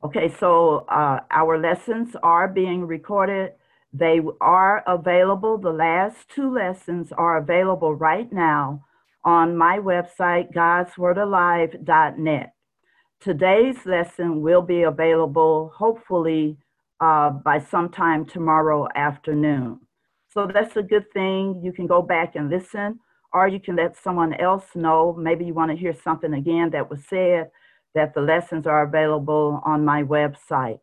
Okay, so our lessons are being recorded. They are available. The last two lessons are available right now on my website, godswordalive.net. Today's lesson will be available hopefully by sometime tomorrow afternoon. So that's a good thing. You can go back and listen, or you can let someone else know. Maybe you want to hear something again that was said, that the lessons are available on my website.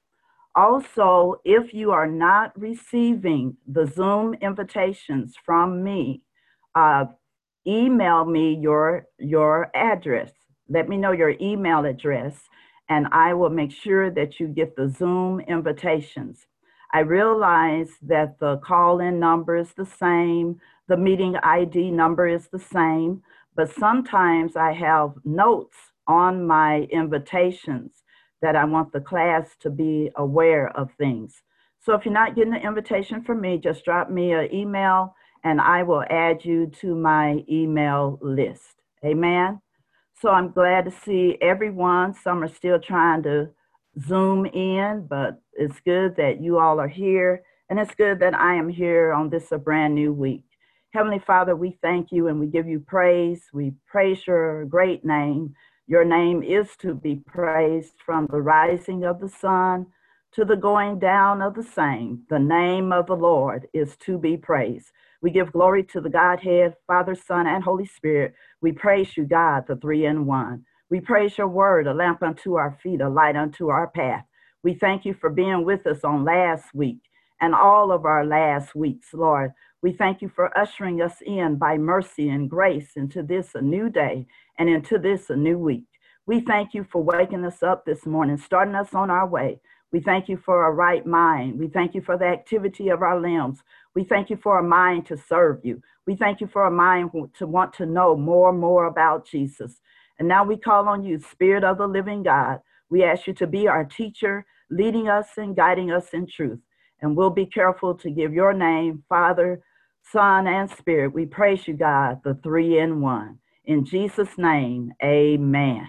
Also, if you are not receiving the Zoom invitations from me, uh, email me your address. Let me know your email address, and I will make sure that you get the Zoom invitations. I realize that the call-in number is the same, the meeting ID number is the same, but sometimes I have notes on my invitations that I want the class to be aware of things. So if you're not getting an invitation from me, just drop me an email and I will add you to my email list. Amen. So I'm glad to see everyone. Some are still trying to Zoom in, but it's good that you all are here. And it's good that I am here on this a brand new week. Heavenly Father, we thank you and we give you praise. We praise your great name. Your name is to be praised from the rising of the sun to the going down of the same. The name of the Lord is to be praised. We give glory to the Godhead, Father, Son, and Holy Spirit. We praise you, God, the three in one. We praise your word, a lamp unto our feet, a light unto our path. We thank you for being with us on last week and all of our last weeks, Lord. We thank you for ushering us in by mercy and grace into this a new day and into this a new week. We thank you for waking us up this morning, starting us on our way. We thank you for a right mind. We thank you for the activity of our limbs. We thank you for a mind to serve you. We thank you for a mind to want to know more and more about Jesus. And now we call on you, Spirit of the living God. We ask you to be our teacher, leading us and guiding us in truth. And we'll be careful to give your name, Father, Son, and Spirit. We praise you, God, the three in one. In Jesus' name, amen.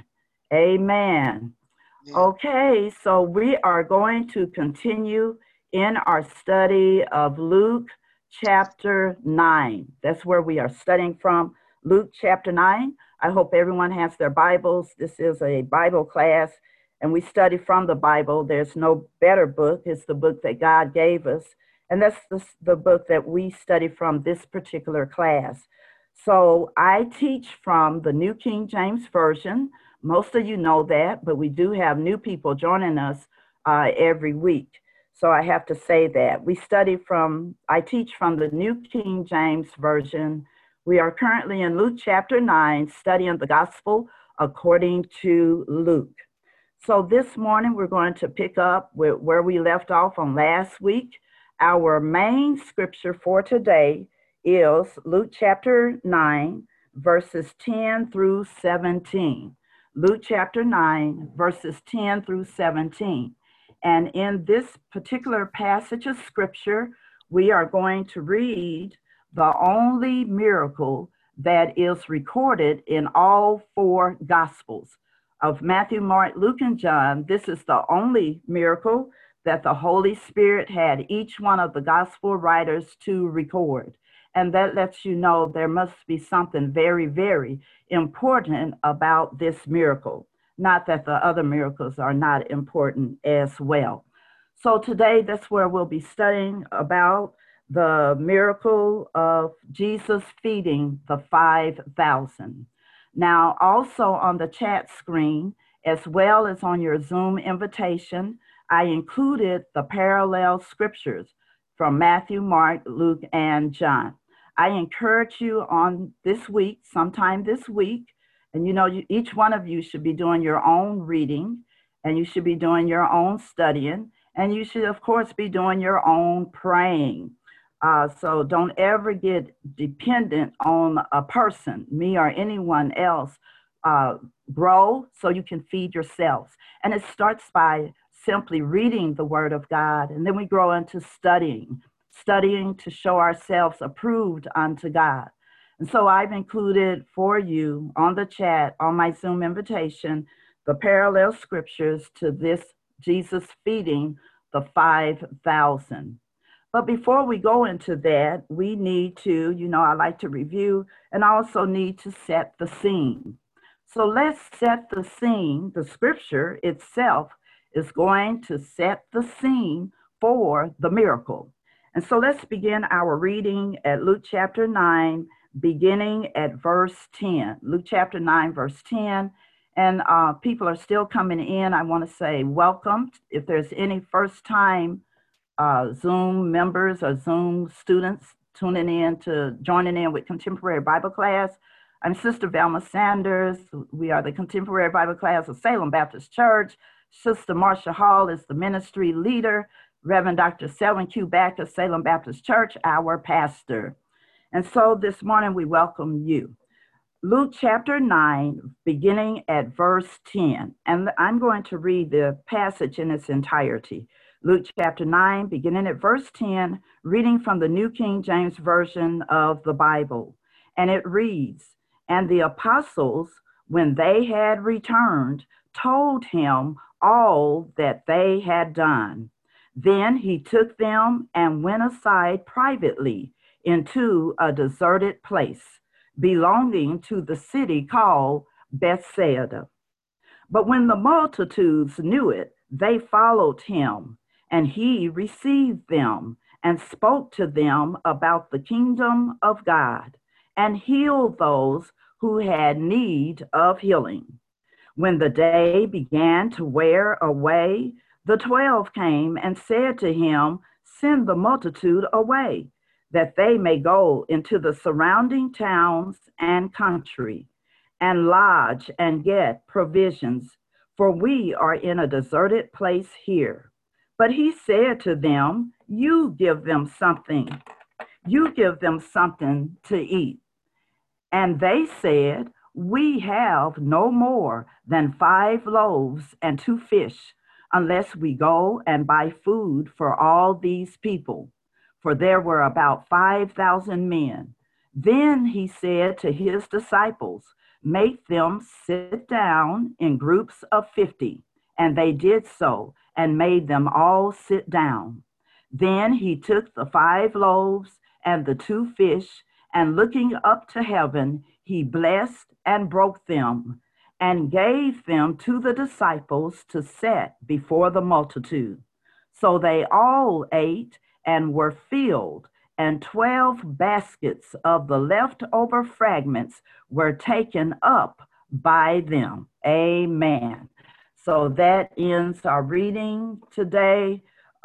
Amen. Yeah. Okay, so we are going to continue in our study of Luke chapter 9. That's where we are studying from, Luke chapter 9. I hope everyone has their Bibles. This is a Bible class, and we study from the Bible. There's no better book. It's the book that God gave us, and that's the book that we study from this particular class. So I teach from the New King James Version. Most of you know that, but we do have new people joining us every week. So I have to say that. I teach from the New King James Version. We are currently in Luke chapter 9, studying the gospel according to Luke. So this morning, we're going to pick up where we left off on last week. Our main scripture for today is Luke chapter 9, verses 10 through 17. Luke chapter 9, verses 10 through 17. And in this particular passage of scripture, we are going to read the only miracle that is recorded in all four gospels of Matthew, Mark, Luke, and John. This is the only miracle that the Holy Spirit had each one of the gospel writers to record. And that lets you know there must be something very, very important about this miracle. Not that the other miracles are not important as well. So today, that's where we'll be studying about the miracle of Jesus feeding the 5,000. Now, also on the chat screen, as well as on your Zoom invitation, I included the parallel scriptures from Matthew, Mark, Luke, and John. I encourage you on this week, sometime this week, and each one of you should be doing your own reading, and you should be doing your own studying, and you should, of course, be doing your own praying. So don't ever get dependent on a person, me or anyone else. Grow so you can feed yourselves. And it starts by simply reading the Word of God, and then we grow into studying to show ourselves approved unto God. And so I've included for you on the chat, on my Zoom invitation, the parallel scriptures to this Jesus feeding the 5,000. But before we go into that, we need to, I like to review and also need to set the scene. So let's set the scene. The scripture itself is going to set the scene for the miracle. And so let's begin our reading at Luke chapter 9, beginning at verse 10. Luke chapter 9, verse 10. And people are still coming in. I want to say welcome. If there's any first time Zoom members or Zoom students joining in with Contemporary Bible Class, I'm Sister Velma Sanders. We are the Contemporary Bible Class of Salem Baptist Church. Sister Marcia Hall is the ministry leader. Reverend Dr. Selwyn Q. Backus, Salem Baptist Church, our pastor. And so this morning we welcome you. Luke chapter 9, beginning at verse 10. And I'm going to read the passage in its entirety. Luke chapter 9, beginning at verse 10, reading from the New King James Version of the Bible. And it reads, "And the apostles, when they had returned, told him all that they had done. Then he took them and went aside privately into a deserted place, belonging to the city called Bethsaida. But when the multitudes knew it, they followed him, and he received them and spoke to them about the kingdom of God, and healed those who had need of healing. When the day began to wear away, the 12 came and said to him, 'Send the multitude away, that they may go into the surrounding towns and country, and lodge and get provisions, for we are in a deserted place here.' But he said to them, 'You give them something to eat.' And they said, 'We have no more than 5 loaves and 2 fish, unless we go and buy food for all these people.' For there were about 5,000 men. Then he said to his disciples, 'Make them sit down in groups of 50. And they did so, and made them all sit down. Then he took the 5 loaves and the 2 fish, and looking up to heaven, he blessed and broke them, and gave them to the disciples to set before the multitude. So they all ate and were filled, and 12 baskets of the leftover fragments were taken up by them." Amen. So that ends our reading today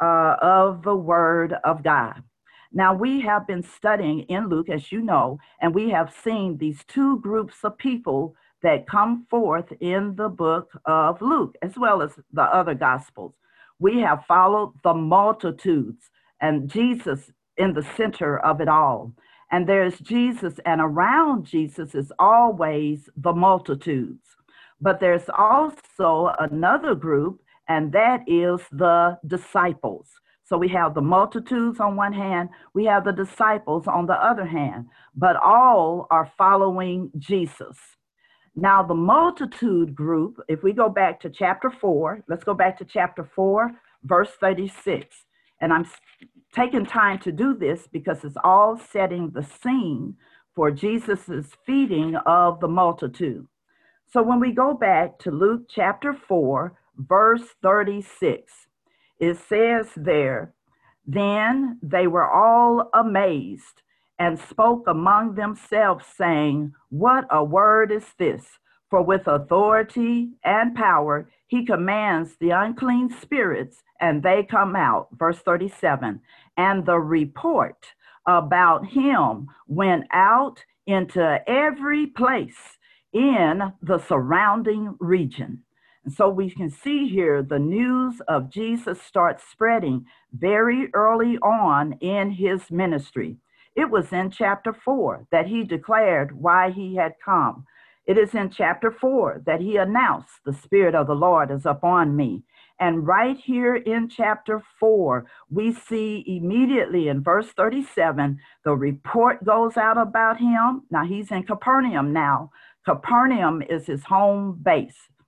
of the Word of God. Now, we have been studying in Luke, as you know, and we have seen these 2 groups of people that come forth in the book of Luke, as well as the other Gospels. We have followed the multitudes and Jesus in the center of it all. And there's Jesus, and around Jesus is always the multitudes. But there's also another group, and that is the disciples. So we have the multitudes on one hand, we have the disciples on the other hand, but all are following Jesus. Now, the multitude group, if we go back to chapter 4, let's go back to chapter 4, verse 36. And I'm taking time to do this because it's all setting the scene for Jesus's feeding of the multitude. So when we go back to Luke chapter 4, verse 36, it says there, "Then they were all amazed and spoke among themselves, saying, 'What a word is this? For with authority and power he commands the unclean spirits, and they come out.'" Verse 37, "And the report about him went out into every place in the surrounding region." And so we can see here the news of Jesus starts spreading very early on in his ministry. It was in chapter 4 that he declared why he had come. It is in chapter 4 that he announced, "The Spirit of the Lord is upon me." And right here in chapter 4, we see immediately in verse 37, the report goes out about him. Now he's in Capernaum now. Capernaum is his home base.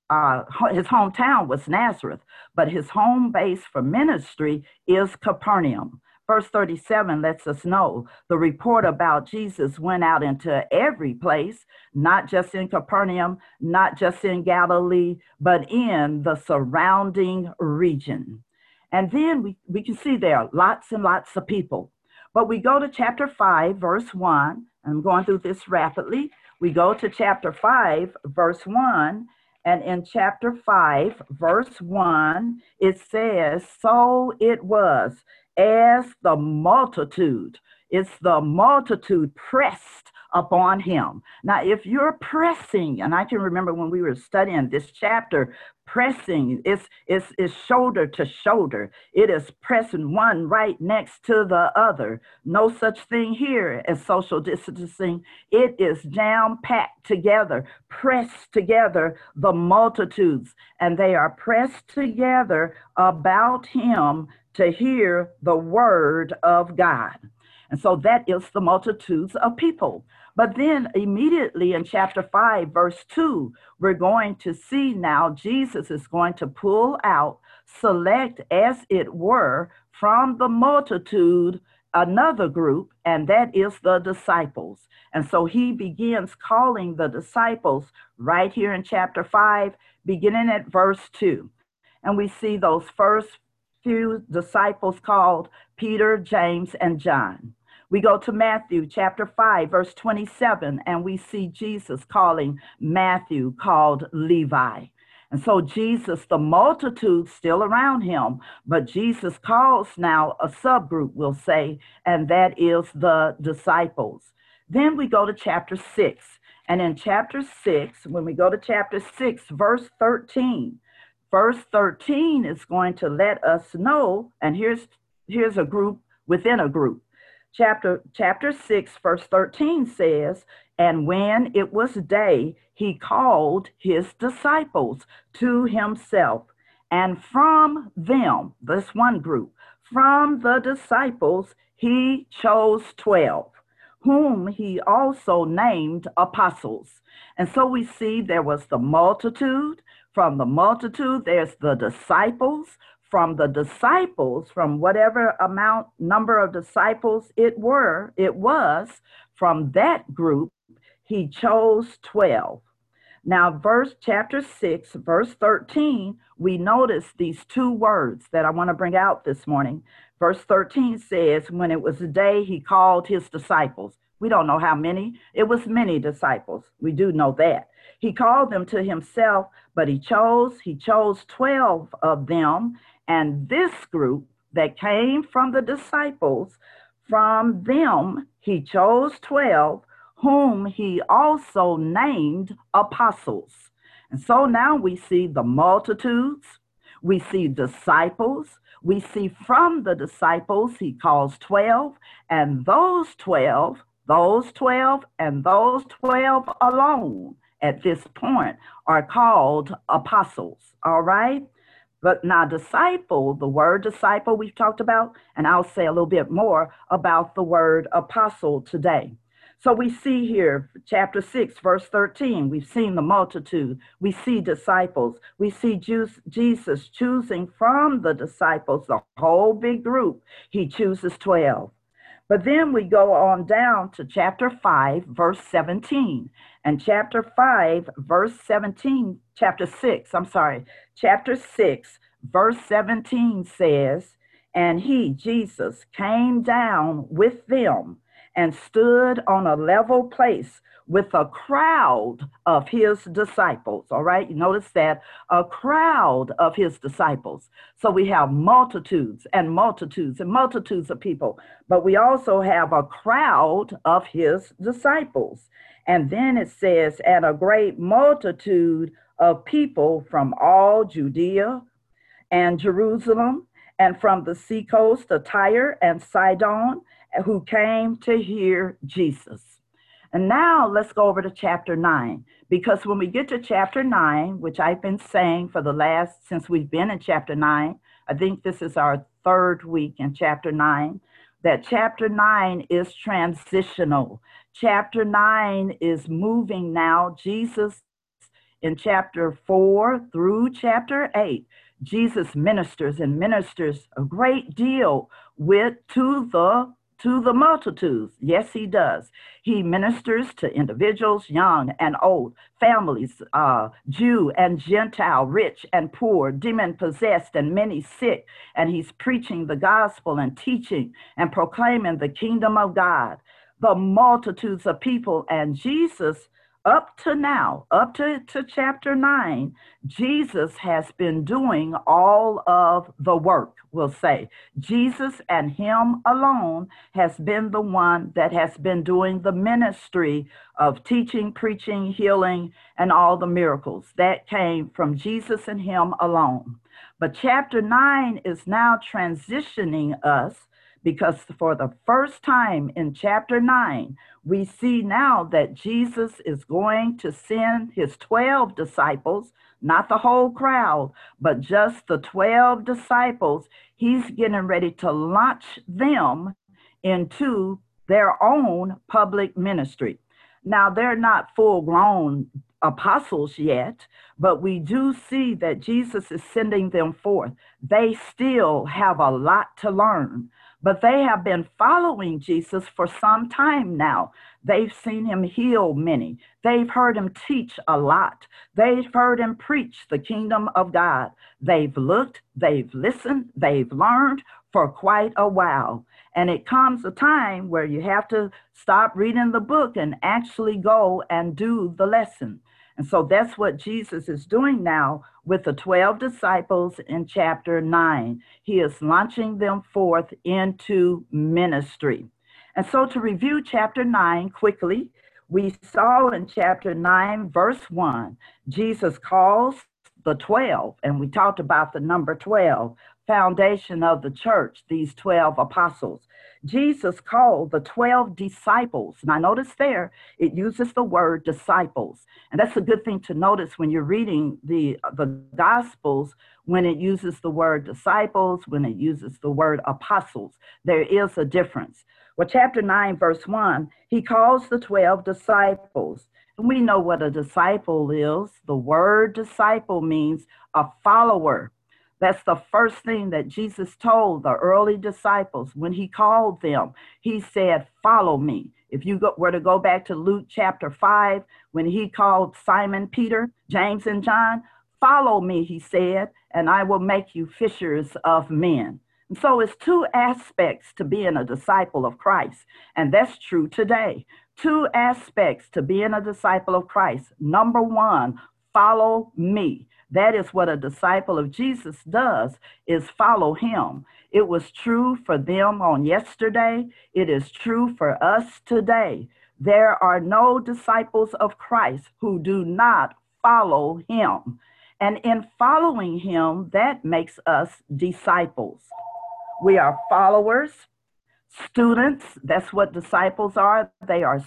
his hometown was Nazareth, but his home base for ministry is Capernaum. Verse 37 lets us know the report about Jesus went out into every place, not just in Capernaum, not just in Galilee, but in the surrounding region. And then we can see there are lots and lots of people. But we go to chapter 5, verse 1. I'm going through this rapidly. We go to chapter 5, verse 1. And in chapter 5, verse 1, it says, so it was as the multitude, it's the multitude pressed upon him. Now, if you're pressing, and I can remember when we were studying this chapter, pressing is shoulder to shoulder. It is pressing one right next to the other. No such thing here as social distancing. It is jam-packed together, pressed together, the multitudes, and they are pressed together about him to hear the word of God. And so that is the multitudes of people. But then immediately in chapter 5, verse 2, we're going to see now Jesus is going to pull out, select as it were, from the multitude another group, and that is the disciples. And so he begins calling the disciples right here in chapter 5, beginning at verse 2. And we see those first few disciples called Peter, James, and John. We go to Matthew chapter 5, verse 27, and we see Jesus calling Matthew called Levi. And so Jesus, the multitude still around him, but Jesus calls now a subgroup, we'll say, and that is the disciples. Then we go to chapter 6. And in chapter 6, when we go to chapter 6, verse 13, verse 13 is going to let us know, and here's a group within a group. Chapter 6, verse 13 says, and when it was day, he called his disciples to himself. And from them, this one group, from the disciples, he chose 12, whom he also named apostles. And so we see there was the multitude. From the multitude, there's the disciples. From the disciples, from whatever number of disciples it was, from that group, he chose 12. Now, chapter 6, verse 13, we notice these two words that I want to bring out this morning. Verse 13 says, when it was the day, he called his disciples. We don't know how many. It was many disciples. We do know that. He called them to himself, but he chose 12 of them. And this group that came from the disciples, from them he chose 12, whom he also named apostles. And so now we see the multitudes, we see disciples, we see from the disciples he calls 12, and those 12, and those 12 alone at this point are called apostles, all right? But now disciple, the word disciple we've talked about, and I'll say a little bit more about the word apostle today. So we see here, chapter 6, verse 13, we've seen the multitude, we see disciples, we see Jesus choosing from the disciples, the whole big group, he chooses 12. But then we go on down to chapter 5, verse 17. And chapter 5, verse 17, chapter 6, verse 17 says, and he, Jesus, came down with them and stood on a level place with a crowd of his disciples. All right, you notice that, a crowd of his disciples. So we have multitudes and multitudes and multitudes of people, but we also have a crowd of his disciples. And then it says, and a great multitude of people from all Judea and Jerusalem and from the seacoast of Tyre and Sidon, who came to hear Jesus. And now let's go over to chapter 9, because when we get to chapter 9, which I've been saying since we've been in chapter 9, I think this is our third week in chapter 9, that chapter 9 is transitional. Chapter 9 is moving now. Jesus in chapter 4 through chapter 8, Jesus ministers and ministers a great deal to the multitudes. Yes, he does. He ministers to individuals, young and old, families, Jew and Gentile, rich and poor, demon possessed, and many sick. And he's preaching the gospel and teaching and proclaiming the kingdom of God. The multitudes of people, and Jesus, up to now, up to chapter 9, Jesus has been doing all of the work, we'll say. Jesus and him alone has been the one that has been doing the ministry of teaching, preaching, healing, and all the miracles. That came from Jesus and him alone. But chapter 9 is now transitioning us, because for the first time in chapter 9, we see now that Jesus is going to send his 12 disciples, not the whole crowd, but just the 12 disciples. He's getting ready to launch them into their own public ministry. Now, they're not full grown apostles yet, but we do see that Jesus is sending them forth. They still have a lot to learn, but they have been following Jesus for some time now. They've seen him heal many. They've heard him teach a lot. They've heard him preach the kingdom of God. They've looked, they've listened, they've learned for quite a while. And it comes a time where you have to stop reading the book and actually go and do the lesson. And so that's what Jesus is doing now with the 12 disciples in chapter 9. He is launching them forth into ministry. And so to review chapter 9 quickly, we saw in chapter 9, verse 1, Jesus calls the 12, and we talked about the number 12, foundation of the church, these 12 apostles. Jesus called the 12 disciples. Now notice there, it uses the word disciples. And that's a good thing to notice when you're reading the Gospels, when it uses the word disciples, when it uses the word apostles. There is a difference. Well, chapter 9, verse 1, he calls the 12 disciples. And we know what a disciple is. The word disciple means a follower. That's the first thing that Jesus told the early disciples when he called them. He said, follow me. If you were to go back to Luke chapter 5, when he called Simon Peter, James, and John, follow me, he said, and I will make you fishers of men. And so it's two aspects to being a disciple of Christ, and that's true today. Two aspects to being a disciple of Christ. Number one, follow me. That is what a disciple of Jesus does, is follow him. It was true for them on yesterday. It is true for us today. There are no disciples of Christ who do not follow him. And in following him, that makes us disciples. We are followers, students. That's what disciples are. They are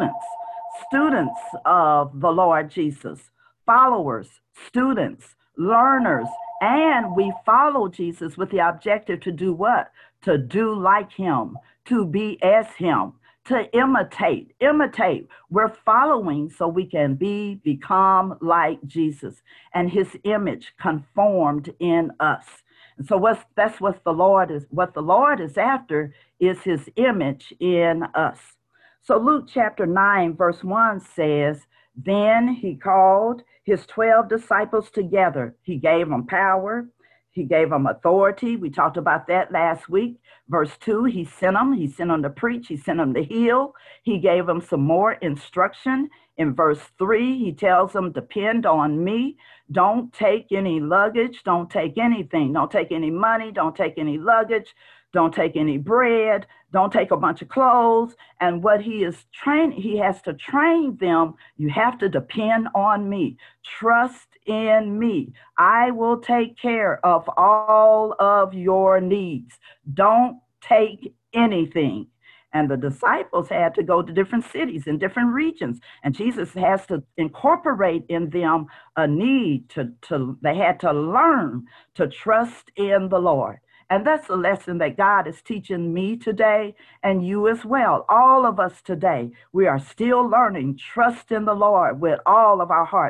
students of the Lord Jesus. Followers, students, learners, and we follow Jesus with the objective to do what? To do like him, to be as him, to imitate. We're following so we can become like Jesus and his image conformed in us. And so what the Lord is after is his image in us. So Luke chapter 9, verse 1 says, then he called his 12 disciples together. He gave them power. He gave them authority. We talked about that last week. Verse 2, he sent them to preach. He sent them to heal. He gave them some more instruction. In verse 3, he tells them, depend on me. Don't take any luggage. Don't take anything. Don't take any money. Don't take any luggage. Don't take any bread. Don't take a bunch of clothes. And what he has to train them. You have to depend on me. Trust in me. I will take care of all of your needs. Don't take anything. And the disciples had to go to different cities and different regions. And Jesus has to incorporate in them a need they had to learn to trust in the Lord. And that's a lesson that God is teaching me today and you as well. All of us today, we are still learning, trust in the Lord with all of our heart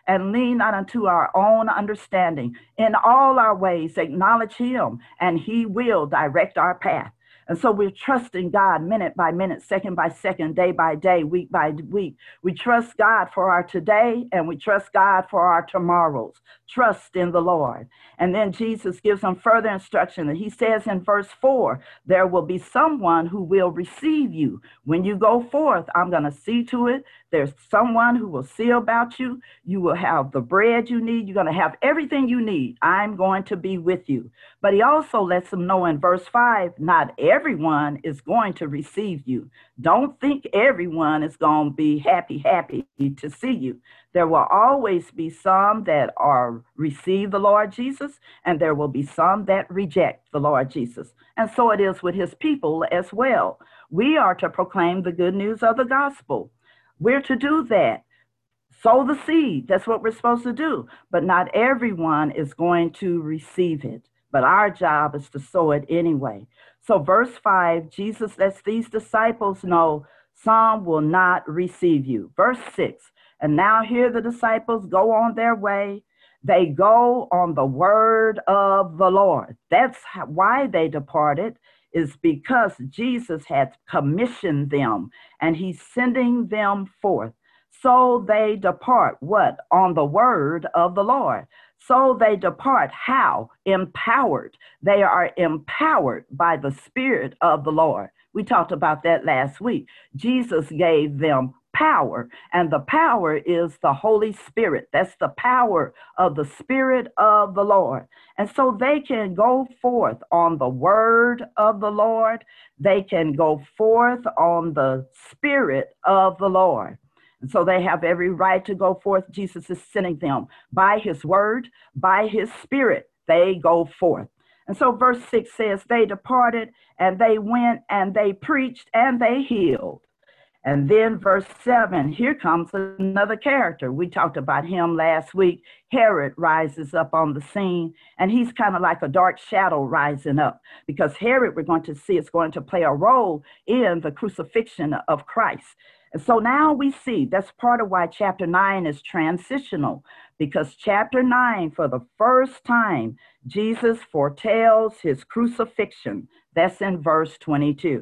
and lean not unto our own understanding. In all our ways, acknowledge him, and he will direct our path. And so we're trusting God minute by minute, second by second, day by day, week by week. We trust God for our today, and we trust God for our tomorrows. Trust in the Lord. And then Jesus gives them further instruction. And he says in verse 4, there will be someone who will receive you. When you go forth, I'm going to see to it. There's someone who will see about you. You will have the bread you need. You're going to have everything you need. I'm going to be with you. But he also lets them know in verse 5, not everyone is going to receive you. Don't think everyone is going to be happy to see you. There will always be some that are receive the Lord Jesus, and there will be some that reject the Lord Jesus. And so it is with his people as well. We are to proclaim the good news of the gospel. We're to do that. Sow the seed. That's what we're supposed to do. But not everyone is going to receive it. But our job is to sow it anyway. So verse 5, Jesus lets these disciples know some will not receive you. Verse 6, and now here the disciples go on their way. They go on the word of the Lord. That's why they departed, is because Jesus had commissioned them and he's sending them forth. So they depart, what? On the word of the Lord. So they depart. How? Empowered. They are empowered by the Spirit of the Lord. We talked about that last week. Jesus gave them power, and the power is the Holy Spirit. That's the power of the Spirit of the Lord. And so they can go forth on the word of the Lord. They can go forth on the Spirit of the Lord. And so they have every right to go forth. Jesus is sending them by his word, by his Spirit. They go forth. And so verse 6 says, they departed and they went and they preached and they healed. And then verse 7, here comes another character. We talked about him last week. Herod rises up on the scene, and he's kind of like a dark shadow rising up, because Herod, we're going to see, is going to play a role in the crucifixion of Christ. And so now we see that's part of why chapter 9 is transitional, because chapter 9, for the first time, Jesus foretells his crucifixion. That's in verse 22.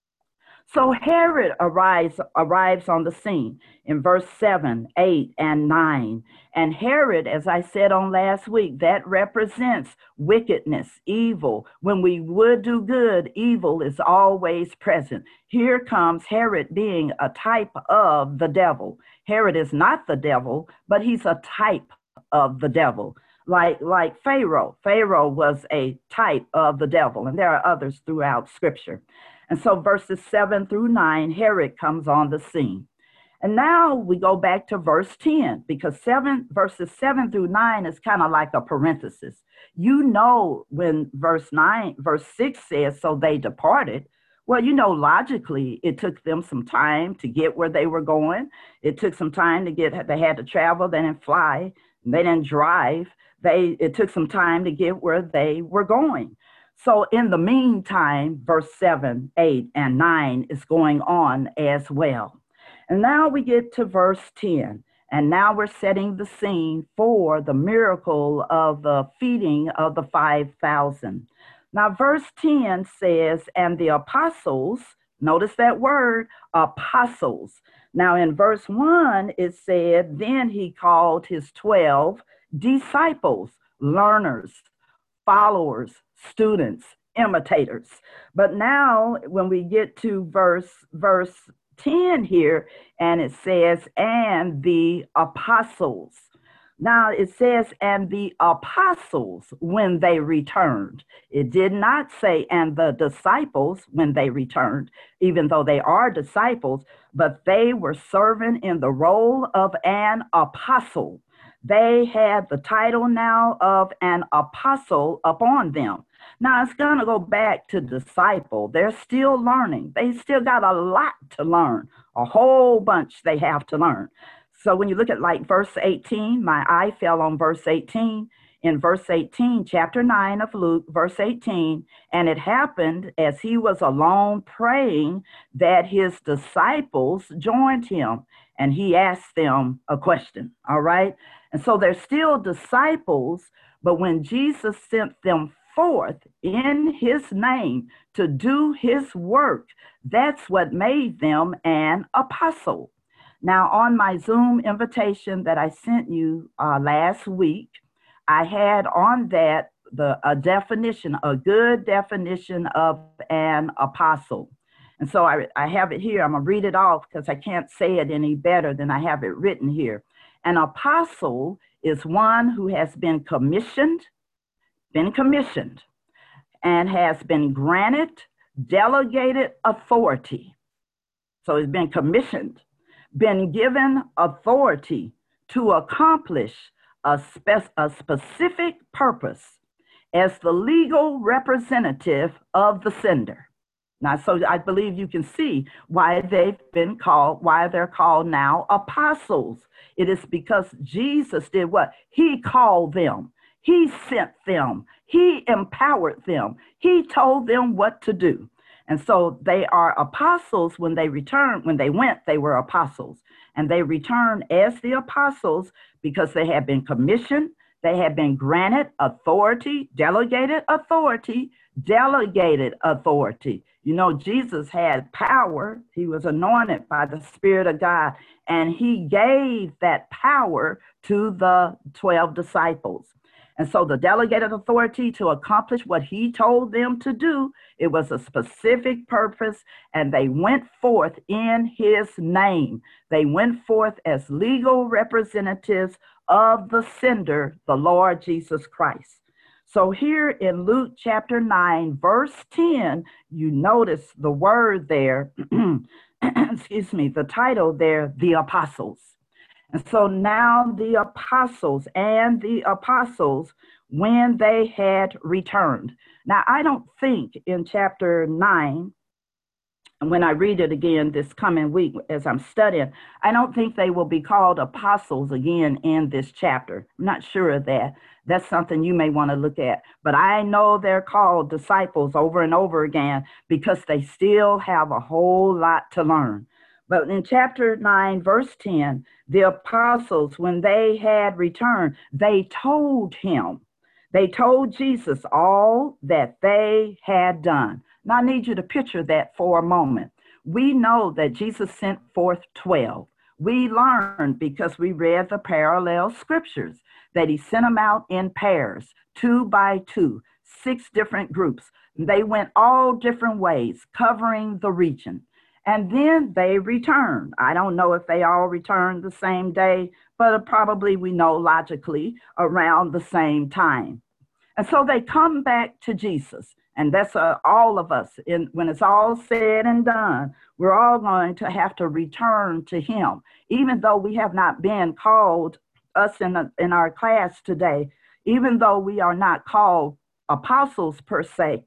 So Herod arrives on the scene in verse 7, 8, and 9. And Herod, as I said on last week, that represents wickedness, evil. When we would do good, evil is always present. Here comes Herod being a type of the devil. Herod is not the devil, but he's a type of the devil. Like Pharaoh. Pharaoh was a type of the devil, and there are others throughout Scripture. And so verses 7 through 9, Herod comes on the scene. And now we go back to verse 10, because verses 7 through 9 is kind of like a parenthesis. You know, when verse 6 says, so they departed. Well, you know, logically, it took them some time to get where they were going. It took some time to they had to travel, they didn't fly, they didn't drive. It took some time to get where they were going. So in the meantime, verse 7, 8, and 9 is going on as well. And now we get to verse 10. And now we're setting the scene for the miracle of the feeding of the 5,000. Now verse 10 says, and the apostles, notice that word, apostles. Now in verse 1, it said, then he called his 12 disciples, learners, followers, students, imitators. But now when we get to verse 10 here, and it says, and the apostles. Now it says, and the apostles when they returned. It did not say, and the disciples when they returned, even though they are disciples, but they were serving in the role of an apostle. They had the title now of an apostle upon them. Now it's going to go back to disciple. They're still learning. They still got a lot to learn, a whole bunch they have to learn. So when you look at like verse 18, my eye fell on verse 18. in verse 18, chapter 9 of Luke, verse 18. And it happened as he was alone praying that his disciples joined him, and he asked them a question. All right. And so they're still disciples, but when Jesus sent them forth in his name to do his work, that's what made them an apostle. Now, on my Zoom invitation that I sent you last week, I had on that a definition, a good definition of an apostle. And so I have it here. I'm going to read it off because I can't say it any better than I have it written here. An apostle is one who has been commissioned, and has been granted delegated authority. So it's been commissioned, been given authority to accomplish a specific purpose as the legal representative of the sender. Now, so I believe you can see why they're called now apostles. It is because Jesus did what? He called them. He sent them. He empowered them. He told them what to do. And so they are apostles when they returned. When they went, they were apostles. And they returned as the apostles because they had been commissioned, they had been granted authority, delegated authority. You know, Jesus had power. He was anointed by the Spirit of God, and he gave that power to the 12 disciples. And so the delegated authority to accomplish what he told them to do, it was a specific purpose, and they went forth in his name. They went forth as legal representatives of the sender, the Lord Jesus Christ. So here in Luke chapter 9, verse 10, you notice the word there, excuse me, the title there, the apostles. And so now the apostles, when they had returned. Now, I don't think in chapter 9, and when I read it again this coming week as I'm studying, I don't think they will be called apostles again in this chapter. I'm not sure of that. That's something you may want to look at. But I know they're called disciples over and over again because they still have a whole lot to learn. But in chapter 9, verse 10, the apostles, when they had returned, they told Jesus all that they had done. Now, I need you to picture that for a moment. We know that Jesus sent forth 12. We learned because we read the parallel scriptures that he sent them out in pairs, 2 by 2, 6 different groups. They went all different ways, covering the region. And then they returned. I don't know if they all returned the same day, but probably we know logically around the same time. And so they come back to Jesus. And that's all of us. When it's all said and done, we're all going to have to return to him. Even though we have not been called, us in our class today, even though we are not called apostles per se,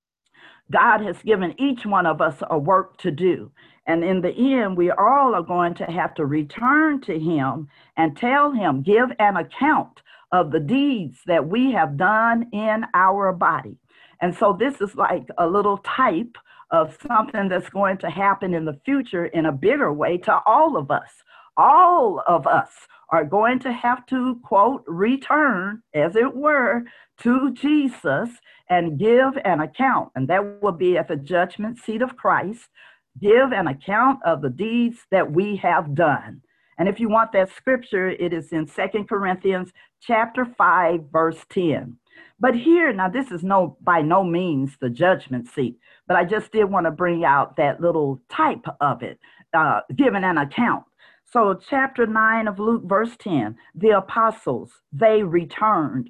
God has given each one of us a work to do. And in the end, we all are going to have to return to him and tell him, give an account of the deeds that we have done in our body. And so this is like a little type of something that's going to happen in the future in a bigger way to all of us. All of us are going to have to, quote, return, as it were, to Jesus and give an account. And that will be at the judgment seat of Christ. Give an account of the deeds that we have done. And if you want that scripture, it is in 2 Corinthians chapter 5, verse 10. But here, now this is by no means the judgment seat, but I just did want to bring out that little type of it, giving an account. So chapter 9 of Luke, verse 10, the apostles, they returned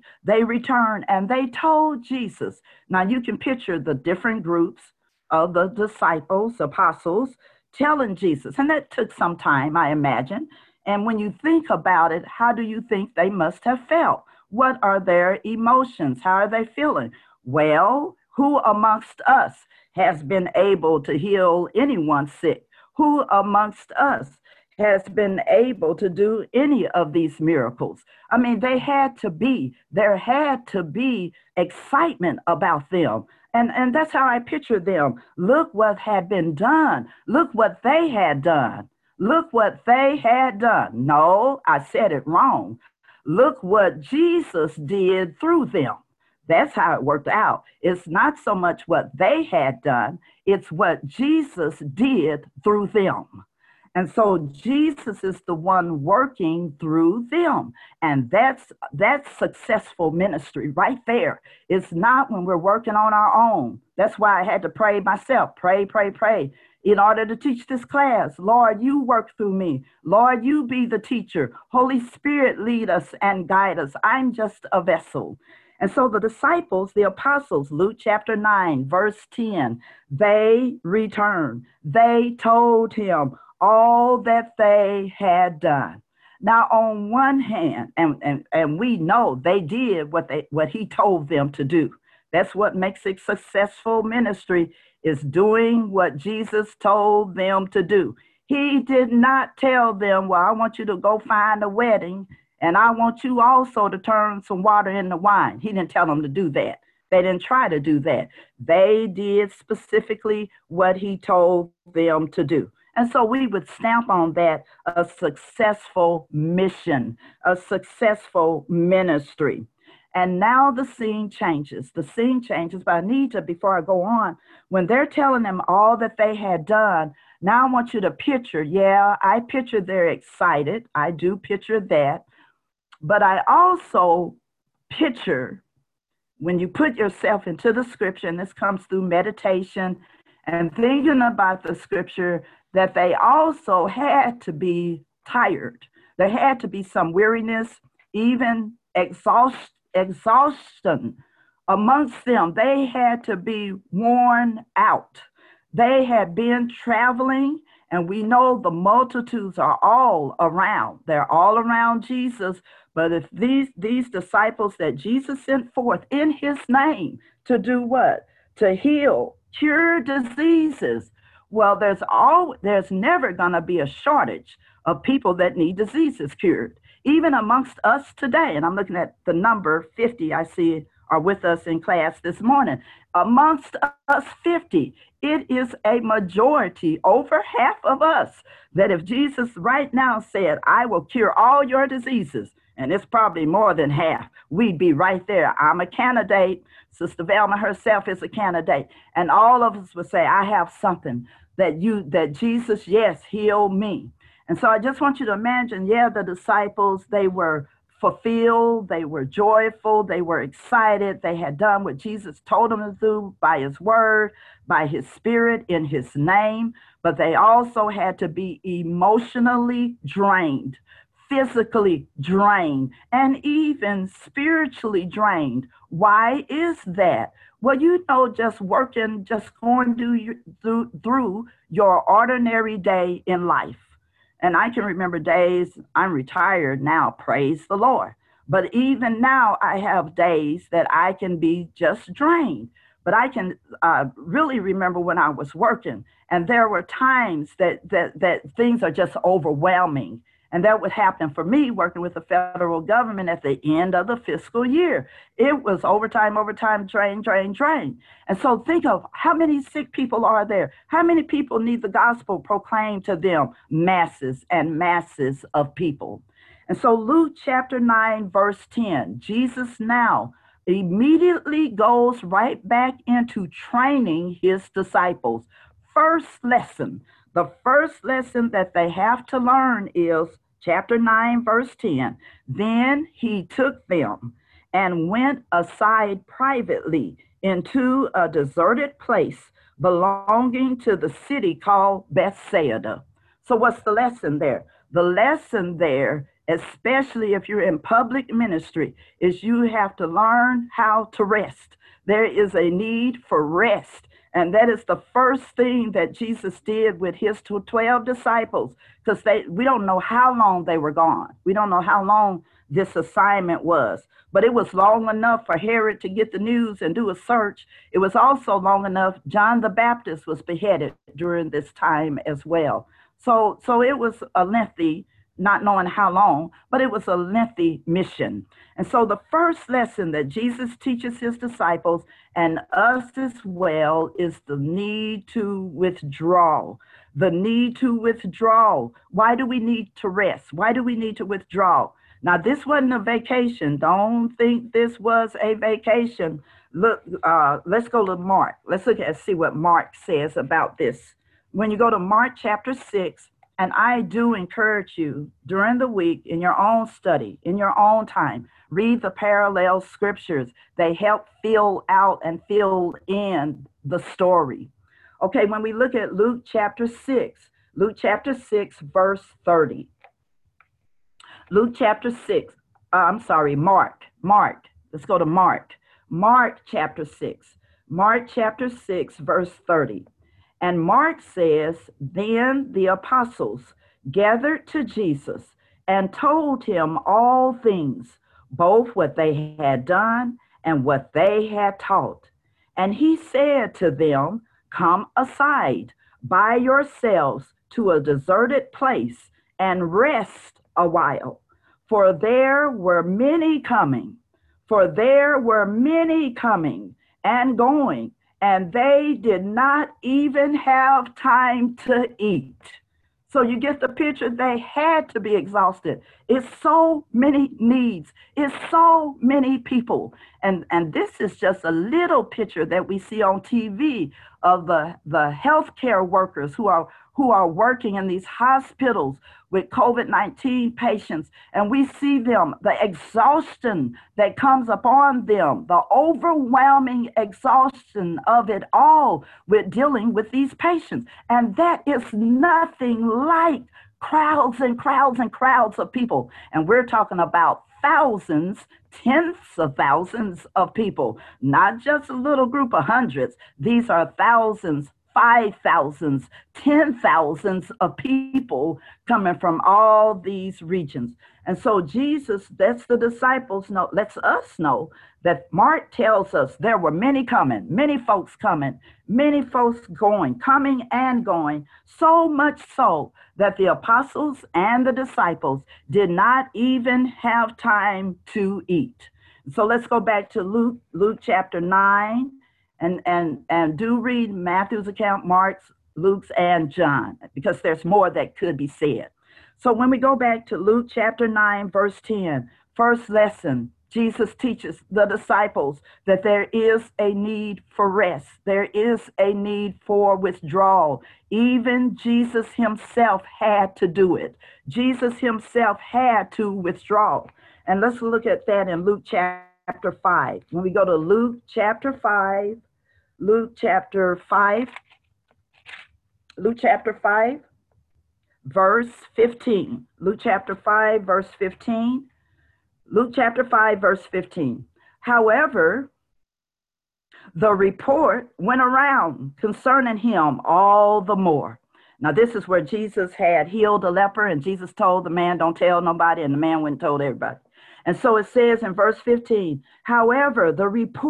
and they told Jesus. Now you can picture the different groups of the disciples, apostles, telling Jesus. And that took some time, I imagine. And when you think about it, how do you think they must have felt? What are their emotions? How are they feeling? Well, who amongst us has been able to heal anyone sick? Who amongst us has been able to do any of these miracles. I mean, there had to be excitement about them. And that's how I picture them. Look what had been done. Look what they had done. Look what they had done. No, I said it wrong. Look what Jesus did through them. That's how it worked out. It's not so much what they had done, it's what Jesus did through them. And so Jesus is the one working through them. And that's successful ministry right there. It's not when we're working on our own. That's why I had to pray myself. Pray, pray, pray. In order to teach this class, Lord, you work through me. Lord, you be the teacher. Holy Spirit, lead us and guide us. I'm just a vessel. And so the disciples, the apostles, Luke chapter 9, verse 10, they returned. They told him all that they had done. Now, on one hand, and we know they did what he told them to do. That's what makes a successful ministry, is doing what Jesus told them to do. He did not tell them, well, I want you to go find a wedding, and I want you also to turn some water into wine. He didn't tell them to do that. They didn't try to do that. They did specifically what he told them to do. And so we would stamp on that a successful mission, a successful ministry. And now the scene changes. The scene changes, but I need to, before I go on, when they're telling them all that they had done, now I want you to picture, yeah, I picture they're excited. I do picture that. But I also picture, when you put yourself into the scripture, and this comes through meditation and thinking about the scripture, that they also had to be tired. There had to be some weariness, even exhaustion amongst them. They had to be worn out. They had been traveling, and we know the multitudes are all around. They're all around Jesus. But if these disciples that Jesus sent forth in his name to do what? To heal, cure diseases. Well, there's never going to be a shortage of people that need diseases cured, even amongst us today. And I'm looking at the number 50 I see are with us in class this morning. Amongst us 50, it is a majority, over half of us, that if Jesus right now said, I will cure all your diseases, and it's probably more than half, we'd be right there. I'm a candidate. Sister Velma herself is a candidate. And all of us would say, I have something that Jesus, yes, heal me. And so I just want you to imagine, yeah, the disciples, they were fulfilled, they were joyful, they were excited, they had done what Jesus told them to do by his word, by his spirit, in his name, but they also had to be emotionally drained, physically drained, and even spiritually drained. Why is that? Well, just working, just going through your ordinary day in life. And I can remember days, I'm retired now, praise the Lord. But even now, I have days that I can be just drained. But I can really remember when I was working, and there were times that things are just overwhelming. And that would happen for me working with the federal government at the end of the fiscal year. It was overtime, drain, drain, drain. And so think of how many sick people are there? How many people need the gospel proclaimed to them? Masses and masses of people. And so Luke chapter 9, verse 10, Jesus now immediately goes right back into training his disciples. The first lesson that they have to learn is chapter 9, verse 10. Then he took them and went aside privately into a deserted place belonging to the city called Bethsaida. So what's the lesson there? The lesson there, especially if you're in public ministry, is you have to learn how to rest. There is a need for rest. And that is the first thing that Jesus did with his 12 disciples, because we don't know how long they were gone. We don't know how long this assignment was, but it was long enough for Herod to get the news and do a search. It was also long enough, John the Baptist was beheaded during this time as well. So it was a lengthy, not knowing how long, but it was a lengthy mission. And so the first lesson that Jesus teaches his disciples and us as well is the need to withdraw. The need to withdraw. Why do we need to rest? Why do we need to withdraw? Now, this wasn't a vacation. Don't think this was a vacation. Look, let's go to Mark. Let's look at see what Mark says about this. When you go to Mark chapter 6, and I do encourage you during the week in your own study, in your own time, read the parallel scriptures. They help fill out and fill in the story. Okay, when we look at Luke chapter 6, verse 30. Luke chapter 6, Mark. Let's go to Mark. Mark chapter 6. Mark chapter 6, verse 30. And Mark says, then the apostles gathered to Jesus and told him all things, both what they had done and what they had taught. And he said to them, come aside by yourselves to a deserted place and rest a while. For there were many coming and going, and they did not even have time to eat. So you get the picture. They had to be exhausted. It's so many needs. It's so many people. And this is just a little picture that we see on TV of the healthcare workers who are working in these hospitals with COVID-19 patients. And we see them, the exhaustion that comes upon them, the overwhelming exhaustion of it all with dealing with these patients. And that is nothing like crowds and crowds and crowds of people. And we're talking about thousands, tens of thousands of people, not just a little group of hundreds. These are thousands, 5,000s, 10,000s of people coming from all these regions. And so Jesus, that's the disciples know, lets us know that Mark tells us there were many coming, many folks coming, many folks going, coming and going, so much so that the apostles and the disciples did not even have time to eat. So let's go back to Luke chapter 9. And do read Matthew's account, Mark's, Luke's, and John, because there's more that could be said. So when we go back to Luke chapter 9, verse 10, first lesson, Jesus teaches the disciples that there is a need for rest. There is a need for withdrawal. Even Jesus himself had to do it. Jesus himself had to withdraw. And let's look at that in Luke chapter 5. When we go to Luke chapter 5, verse 15. Luke chapter 5, verse 15. Luke chapter 5, verse 15. However, the report went around concerning him all the more. Now, this is where Jesus had healed a leper, and Jesus told the man, don't tell nobody, and the man went and told everybody. And so it says in verse 15, however, the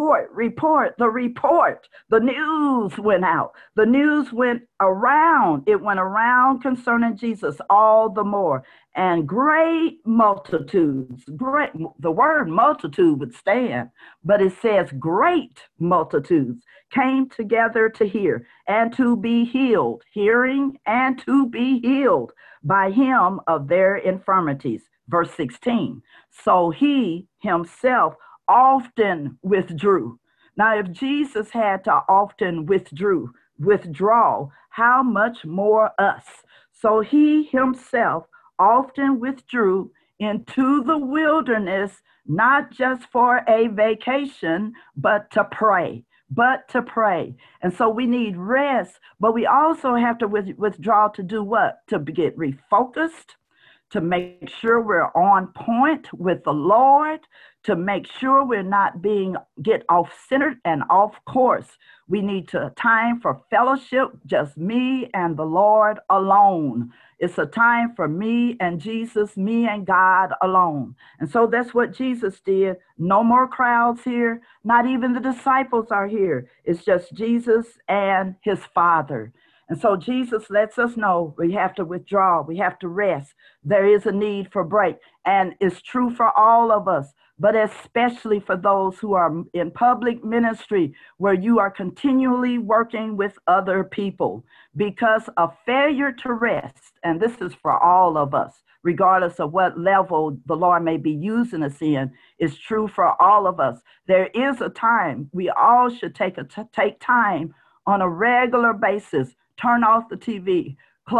news went out. The news went around. It went around concerning Jesus all the more. And great multitudes, the word multitude would stand, but it says great multitudes came together to hear and to be healed, hearing and to be healed by him of their infirmities. Verse 16, so he himself often withdrew. Now, if Jesus had to often withdraw, how much more us? So he himself often withdrew into the wilderness, not just for a vacation, but to pray. And so we need rest, but we also have to withdraw to do what? To get refocused, to make sure we're on point with the Lord, to make sure we're not get off-centered and off course. We need time for fellowship, just me and the Lord alone. It's a time for me and Jesus, me and God alone. And so that's what Jesus did. No more crowds here. Not even the disciples are here. It's just Jesus and his Father. And so Jesus lets us know we have to withdraw, we have to rest. There is a need for break. And it's true for all of us, but especially for those who are in public ministry where you are continually working with other people, because a failure to rest, and this is for all of us, regardless of what level the Lord may be using us in, is true for all of us. There is a time we all should take time on a regular basis. Turn off the TV,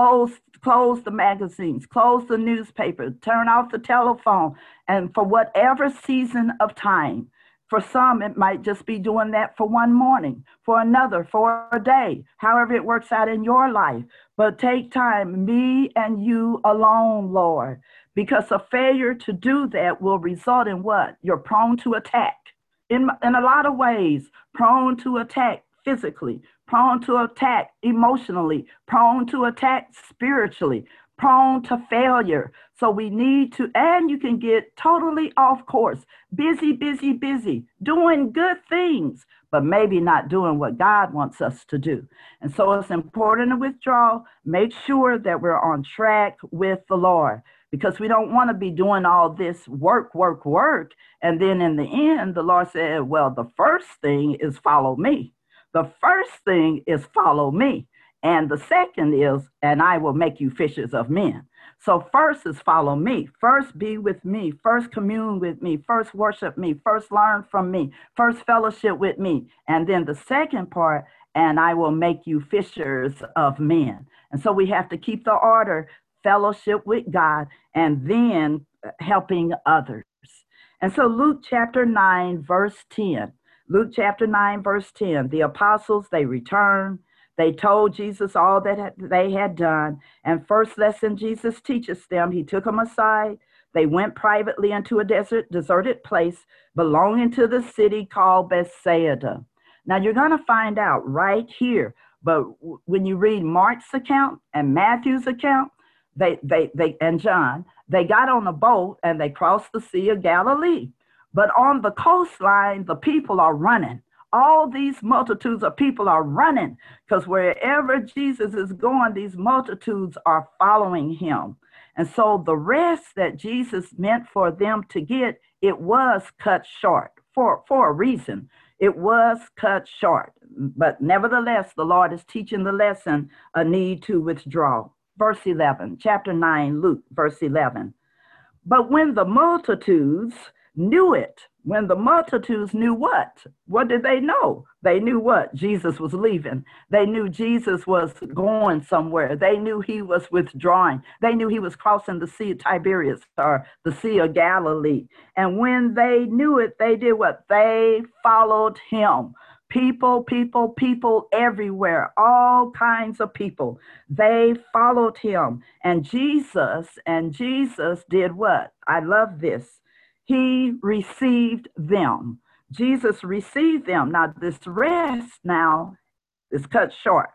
close the magazines, close the newspaper, turn off the telephone, and for whatever season of time. For some, it might just be doing that for one morning, for another, for a day, however it works out in your life. But take time, me and you alone, Lord, because a failure to do that will result in what? You're prone to attack. In a lot of ways, prone to attack physically, prone to attack emotionally, prone to attack spiritually, prone to failure. So we need to, and you can get totally off course, busy, doing good things, but maybe not doing what God wants us to do. And so it's important to withdraw, make sure that we're on track with the Lord, because we don't want to be doing all this work. And then in the end, the Lord said, well, the first thing is follow me. The first thing is follow me. And the second is, and I will make you fishers of men. So first is follow me. First be with me. First commune with me. First worship me. First learn from me. First fellowship with me. And then the second part, and I will make you fishers of men. And so we have to keep the order, fellowship with God, and then helping others. And so Luke chapter 9, verse 10. Luke chapter 9, verse 10, the apostles, they returned. They told Jesus all that they had done. And first lesson Jesus teaches them, he took them aside. They went privately into a deserted place belonging to the city called Bethsaida. Now you're going to find out right here, but when you read Mark's account and Matthew's account, they and John, they got on a boat and they crossed the Sea of Galilee. But on the coastline, the people are running. All these multitudes of people are running because wherever Jesus is going, these multitudes are following him. And so the rest that Jesus meant for them to get, it was cut short for a reason. It was cut short. But nevertheless, the Lord is teaching the lesson, a need to withdraw. Verse 11, chapter 9, Luke, verse 11. But when the multitudes knew it, when the multitudes knew what? What did they know? They knew what? Jesus was leaving. They knew Jesus was going somewhere. They knew he was withdrawing. They knew he was crossing the Sea of Tiberias or the Sea of Galilee. And when they knew it, they did what? They followed him. People everywhere, all kinds of people. They followed him. And Jesus did what? I love this. He received them. Jesus received them. Now, this rest now is cut short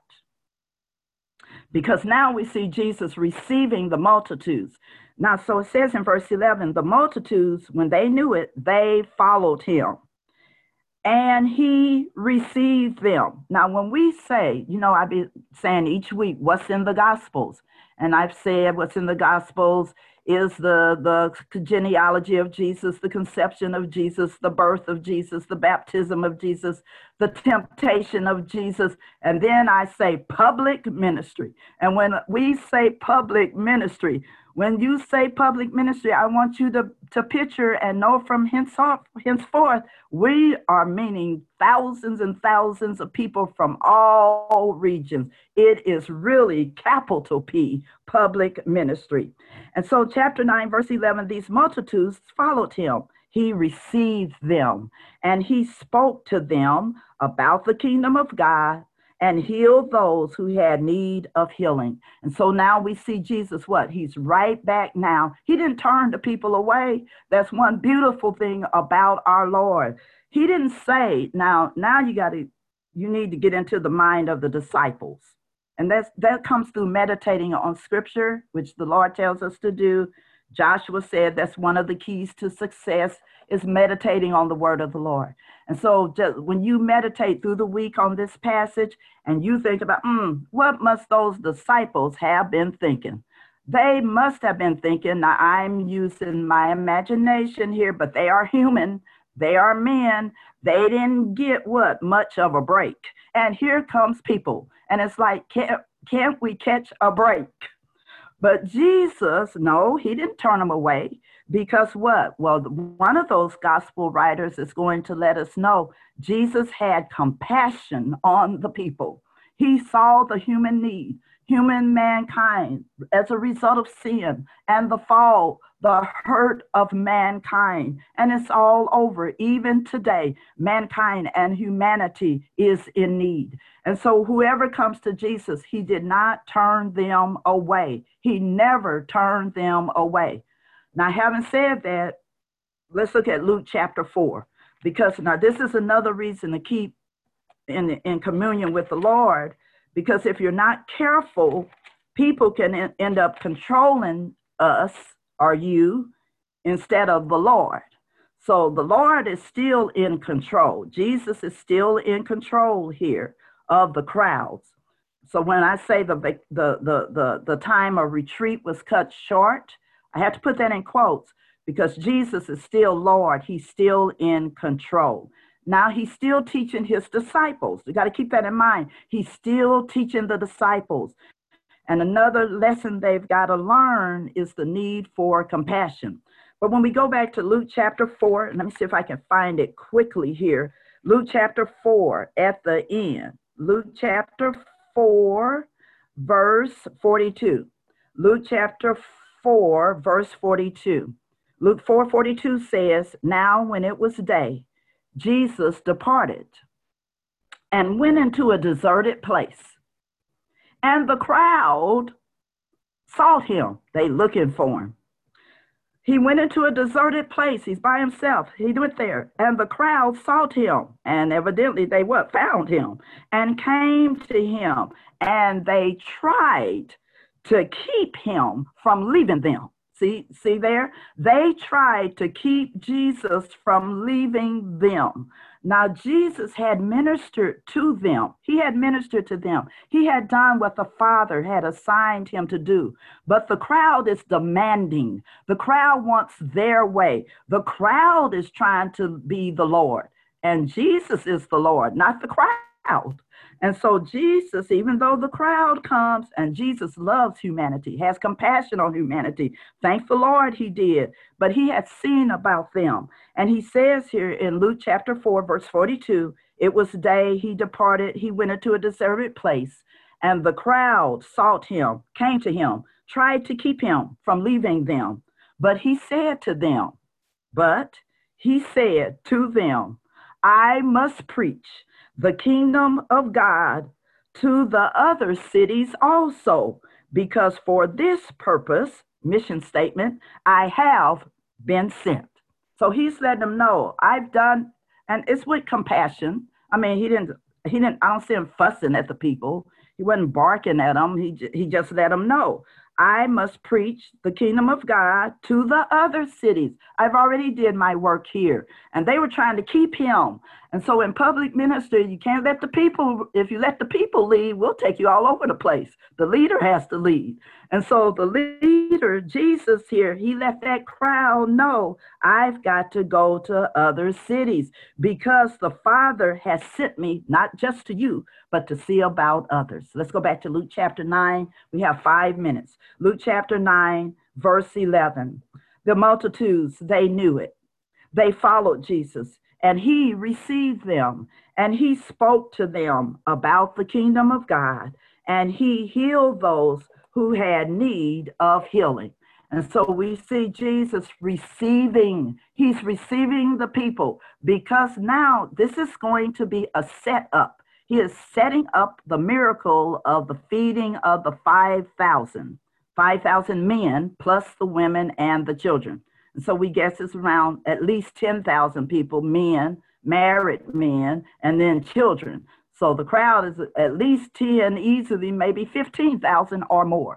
because now we see Jesus receiving the multitudes. Now, so it says in verse 11, the multitudes, when they knew it, they followed him. And he received them. Now, when we say, I've been saying each week, what's in the Gospels? And I've said what's in the Gospels is the genealogy of Jesus, the conception of Jesus, the birth of Jesus, the baptism of Jesus, the temptation of Jesus. And then I say public ministry. And when we say public ministry, when you say public ministry, I want you to picture and know from henceforth, we are meaning thousands and thousands of people from all regions. It is really capital P, public ministry. And so chapter 9, verse 11, these multitudes followed him. He received them and he spoke to them about the kingdom of God and healed those who had need of healing. And so now we see Jesus, what? He's right back now. He didn't turn the people away. That's one beautiful thing about our Lord. He didn't say, now you need to get into the mind of the disciples. And that comes through meditating on scripture, which the Lord tells us to do, Joshua said that's one of the keys to success is meditating on the word of the Lord. And so just when you meditate through the week on this passage and you think about, what must those disciples have been thinking? They must have been thinking, now I'm using my imagination here, but they are human. They are men. They didn't get much of a break. And here comes people. And it's like, can't we catch a break? But Jesus, no, he didn't turn them away because what? Well, one of those gospel writers is going to let us know Jesus had compassion on the people. He saw the human need, human mankind as a result of sin and the fall, the hurt of mankind. And it's all over. Even today, mankind and humanity is in need. And so whoever comes to Jesus, he did not turn them away. He never turned them away. Now, having said that, let's look at Luke chapter 4, because now this is another reason to keep in communion with the Lord, because if you're not careful, people can end up controlling us or you instead of the Lord. So the Lord is still in control. Jesus is still in control here of the crowds. So when I say the time of retreat was cut short, I have to put that in quotes because Jesus is still Lord. He's still in control. Now he's still teaching his disciples. You got to keep that in mind. He's still teaching the disciples. And another lesson they've got to learn is the need for compassion. But when we go back to Luke chapter 4, let me see if I can find it quickly here. Luke chapter 4 at the end. Luke chapter 4, verse 42. Luke chapter 4, verse 42. Luke 4:42 says, now when it was day, Jesus departed and went into a deserted place. And the crowd sought him. They looking for him. He went into a deserted place. He's by himself. He went there. And the crowd sought him. And evidently they found him and came to him. And they tried to keep him from leaving them. See there? They tried to keep Jesus from leaving them. Now, Jesus had ministered to them. He had ministered to them. He had done what the Father had assigned him to do. But the crowd is demanding. The crowd wants their way. The crowd is trying to be the Lord. And Jesus is the Lord, not the crowd. And so Jesus, even though the crowd comes, and Jesus loves humanity, has compassion on humanity. Thank the Lord he did. But he had seen about them. And he says here in Luke chapter 4, verse 42, it was day, he departed, he went into a deserted place. And the crowd sought him, came to him, tried to keep him from leaving them. But he said to them, I must preach the kingdom of God to the other cities also, because for this purpose, mission statement, I have been sent. So he's letting them know I've done, and it's with compassion. I mean, he didn't, I don't see him fussing at the people. He wasn't barking at them. He just let them know I must preach the kingdom of God to the other cities. I've already did my work here. And they were trying to keep him. And so in public ministry, you can't let the people, if you let the people lead, we'll take you all over the place. The leader has to lead. And so the leader, Jesus here, he let that crowd know, I've got to go to other cities because the Father has sent me, not just to you, but to see about others. Let's go back to Luke chapter 9. We have 5 minutes. Luke chapter 9, verse 11. The multitudes, they knew it. They followed Jesus, and he received them, and he spoke to them about the kingdom of God, and he healed those who had need of healing. And so we see Jesus receiving, he's receiving the people, because now this is going to be a setup. He is setting up the miracle of the feeding of the 5,000 men, plus the women and the children. And so we guess it's around at least 10,000 people, men, married men, and then children. So the crowd is at least 10, easily maybe 15,000 or more.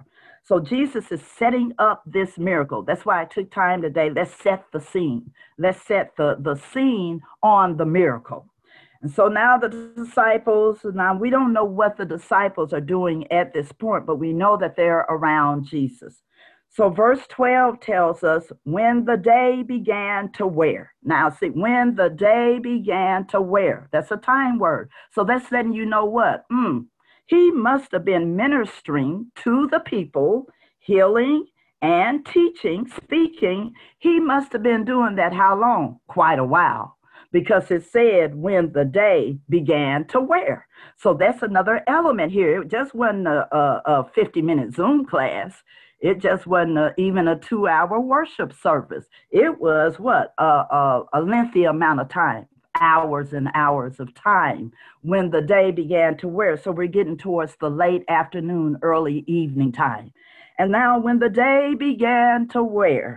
So Jesus is setting up this miracle. That's why I took time today. Let's set the scene. Let's set the scene on the miracle. And so now the disciples, now we don't know what the disciples are doing at this point, but we know that they're around Jesus. So verse 12 tells us when the day began to wear. Now see, when the day began to wear, that's a time word. So that's letting you know what? He must have been ministering to the people, healing and teaching, speaking. He must have been doing that how long? Quite a while, because it said when the day began to wear. So that's another element here. It just wasn't a 50-minute Zoom class. It just wasn't even a 2-hour worship service. It was what? A lengthy amount of time, hours and hours of time when the day began to wear. So we're getting towards the late afternoon, early evening time. And now when the day began to wear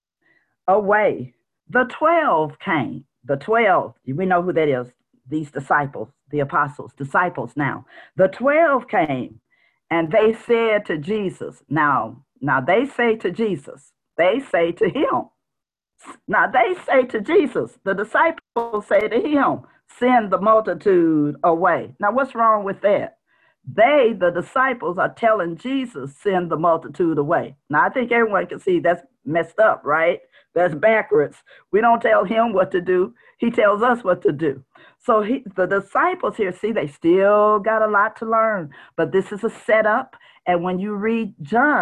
away, the 12 came. The 12, we know who that is, these disciples, the apostles, disciples now. The 12 came and they said to Jesus, now they say to Jesus, they say to him. Now they say to Jesus, the disciples say to him, send the multitude away. Now what's wrong with that? They, the disciples, are telling Jesus, send the multitude away. Now I think everyone can see that's messed up, right? That's backwards. We don't tell him what to do. He tells us what to do. So the disciples here, see, they still got a lot to learn, but this is a setup. And when you read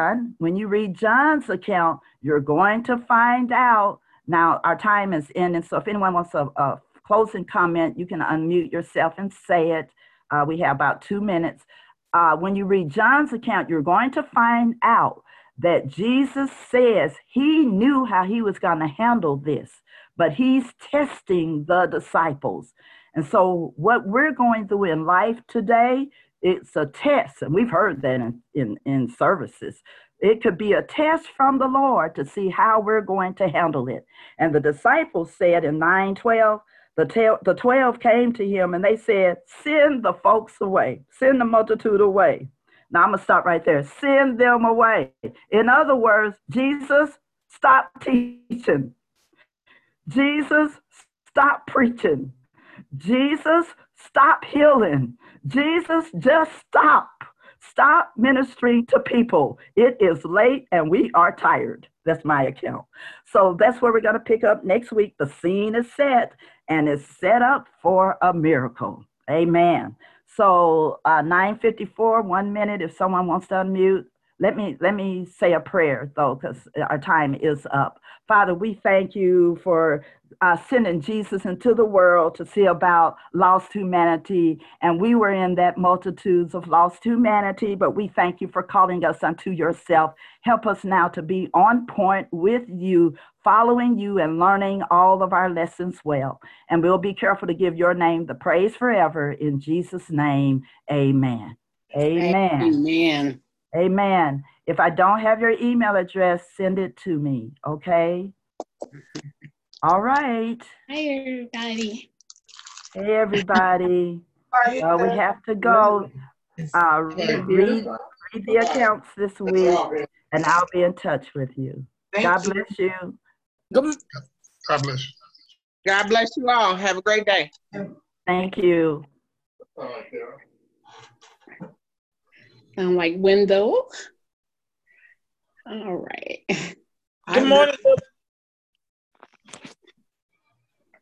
John's account, you're going to find out. Now, our time is ending, so if anyone wants a closing comment, you can unmute yourself and say it. We have about 2 minutes. When you read John's account, you're going to find out that Jesus says he knew how he was going to handle this, but he's testing the disciples. And so what we're going through in life today, it's a test. And we've heard that in services. It could be a test from the Lord to see how we're going to handle it. And the disciples said in 9:12, the 12 came to him and they said, send the folks away, send the multitude away. Now I'm going to stop right there. Send them away. In other words, Jesus, stop teaching. Jesus, stop preaching. Jesus, stop healing. Jesus, just stop. Stop ministering to people. It is late and we are tired. That's my account. So that's where we're going to pick up next week. The scene is set and it's set up for a miracle. Amen. So 9:54, 1 minute. If someone wants to unmute, let me say a prayer though, because our time is up. Father, we thank you for sending Jesus into the world to see about lost humanity. And we were in that multitudes of lost humanity, but we thank you for calling us unto yourself. Help us now to be on point with you, following you and learning all of our lessons well. And we'll be careful to give your name the praise forever. In Jesus' name, amen. Amen. Amen. Amen. If I don't have your email address, send it to me, okay? All right. Hi, everybody. Hey, everybody. We have to go read the accounts this week, and I'll be in touch with you. God bless you. God bless you. God bless you all. Have a great day. Thank you. I'm like Wendell. All right. Good morning.